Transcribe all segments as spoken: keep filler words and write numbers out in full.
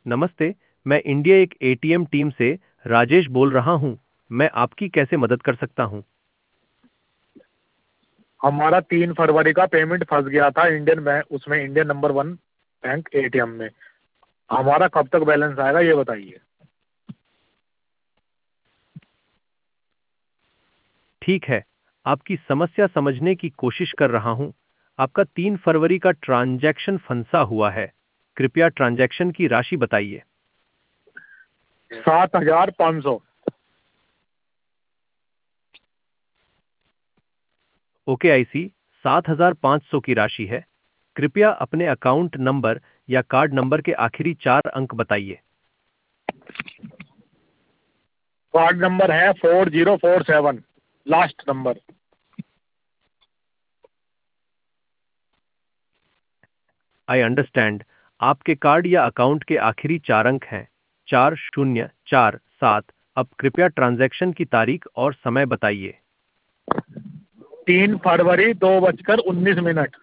नमस्ते। मैं इंडिया एक एटीएम टीम से राजेश बोल रहा हूँ। मैं आपकी कैसे मदद कर सकता हूँ? हमारा तीन फरवरी का पेमेंट फंस गया था इंडियन बैंक, उसमें Indian number one bank ATM में। हमारा कब तक बैलेंस आएगा ये बताइए। ठीक है, आपकी समस्या समझने की कोशिश कर रहा हूँ। आपका तीन फरवरी का ट्रांजैक्शन फंसा हुआ है। कृपया ट्रांजैक्शन की राशि बताइए। सात हजार पाँच सौ। Okay, I see. सात हजार पाँच सौ की राशि है। कृपया अपने अकाउंट नंबर या कार्ड नंबर के आखिरी चार अंक बताइए। कार्ड नंबर है four zero four seven, last number. I understand. आपके कार्ड या अकाउंट के आखिरी चार अंक हैं चार शून्य चार सात। अब कृपया ट्रांजैक्शन की तारीख और समय बताइए। तीन फरवरी दो बजकर उन्नीस मिनट।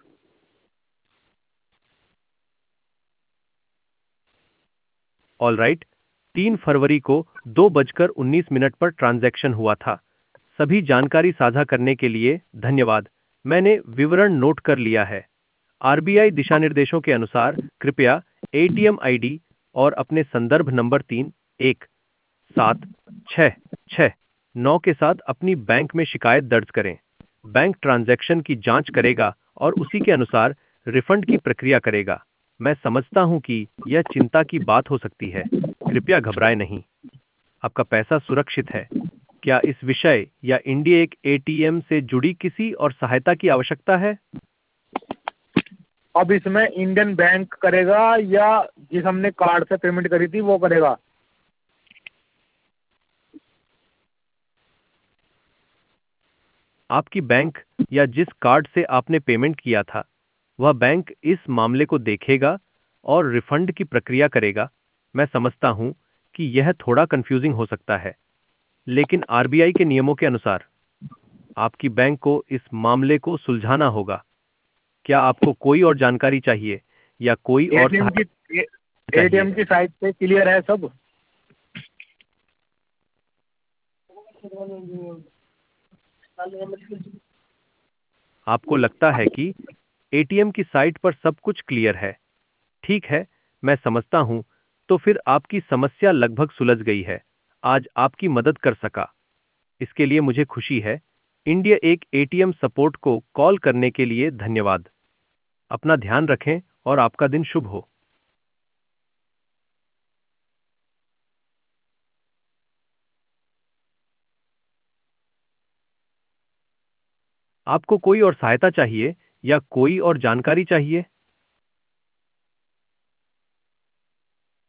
All right. तीन फरवरी को दो बजकर उन्नीस मिनट पर ट्रांजैक्शन हुआ था। सभी जानकारी साझा करने के लिए धन्यवाद। मैंने विवरण नोट कर लिया है। आरबीआई दिशानिर्देशों के अनुसार कृपया एटीएम आईडी और अपने संदर्भ नंबर तीन एक सात छः छः नौ के साथ अपनी बैंक में शिकायत दर्ज करें। बैंक ट्रांजैक्शन की जांच करेगा और उसी के अनुसार रिफंड की प्रक्रिया करेगा। मैं समझता हूं कि यह चिंता की बात हो सकती है। कृपया घबराएं नहीं। आपका पैसा सुरक्षित है। क्या इस विषय या इंडिया एक एटीएम से जुड़ी किसी और सहायता की आवश्यकता है? अब इसमें इंडियन बैंक करेगा या जिस हमने कार्ड से पेमेंट करी थी वो करेगा? आपकी बैंक या जिस कार्ड से आपने पेमेंट किया था वह बैंक इस मामले को देखेगा और रिफंड की प्रक्रिया करेगा। मैं समझता हूं कि यह थोड़ा कंफ्यूजिंग हो सकता है, लेकिन आरबीआई के नियमों के अनुसार आपकी बैंक को इस मामले को सुलझाना होगा। क्या आपको कोई और जानकारी चाहिए या कोई और एटीएम की सहायता चाहिए? एटीएम की साइट पे क्लियर है सब? आपको लगता है कि एटीएम की साइट पर सब कुछ क्लियर है? ठीक है, मैं समझता हूं। तो फिर आपकी समस्या लगभग सुलझ गई है। आज आपकी मदद कर सका, इसके लिए मुझे खुशी है। इंडिया एक एटीएम सपोर्ट को कॉल करने के लिए धन्यवाद। अपना ध्यान रखें और आपका दिन शुभ हो। आपको कोई और सहायता चाहिए या कोई और जानकारी चाहिए?